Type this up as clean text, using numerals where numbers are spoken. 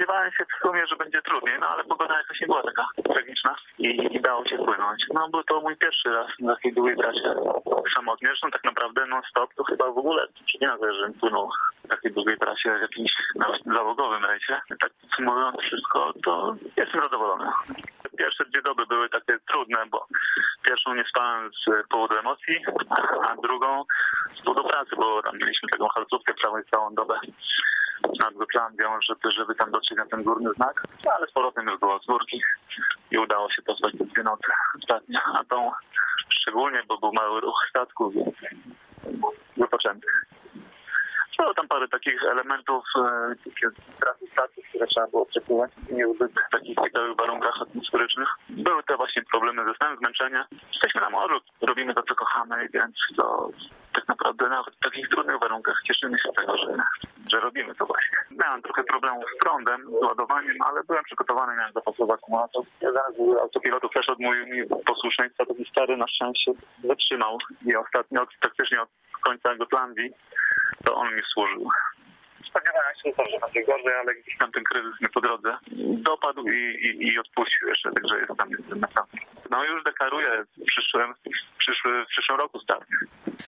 Spodziewałem się w sumie, że będzie trudniej, no ale pogoda jakoś nie była taka tragiczna i dało się płynąć. No był to mój pierwszy raz na takiej długiej trasie samotnie. Zresztą tak naprawdę non-stop to chyba w ogóle nie nagle, żebym płynął w takiej długiej trasie w jakimś nawet załogowym rejsie. Tak podsumowując wszystko, to jestem zadowolony. Pierwsze 2 doby były takie trudne, bo pierwszą nie spałem z powodu emocji, a drugą z powodu pracy, bo tam mieliśmy taką halcówkę całą dobę nad Gotlandią, żeby tam dotrzeć na ten górny znak, no, ale z powrotem już było z górki i udało się pospać te 2 noce ostatnio, a tą szczególnie, bo był mały ruch statków, więc wypoczęty. Było tam parę takich elementów, takie trasy statków, które trzeba było przepływać nie w takich ciekawych warunkach atmosferycznych. Były te właśnie problemy ze snem, zmęczenie. Jesteśmy na morzu, robimy to, co kochamy, więc to tak naprawdę nawet w takich trudnych warunkach cieszymy się z tego, że robimy to właśnie. Miałem trochę problemów z prądem, z ładowaniem, ale byłem przygotowany, miałem zapasowy akumulator. Jeden z autopilotów przeszedł mój posłuszeństwa, taki stary na szczęście wytrzymał i ostatnio, praktycznie od końca Gotlandii, to on mi służył. Spodziewałem się, że będzie gorzej, ale gdzieś tam ten kryzys mnie po drodze dopadł i odpuścił jeszcze, także jestem naprawdę. No już deklaruję w przyszłym roku start.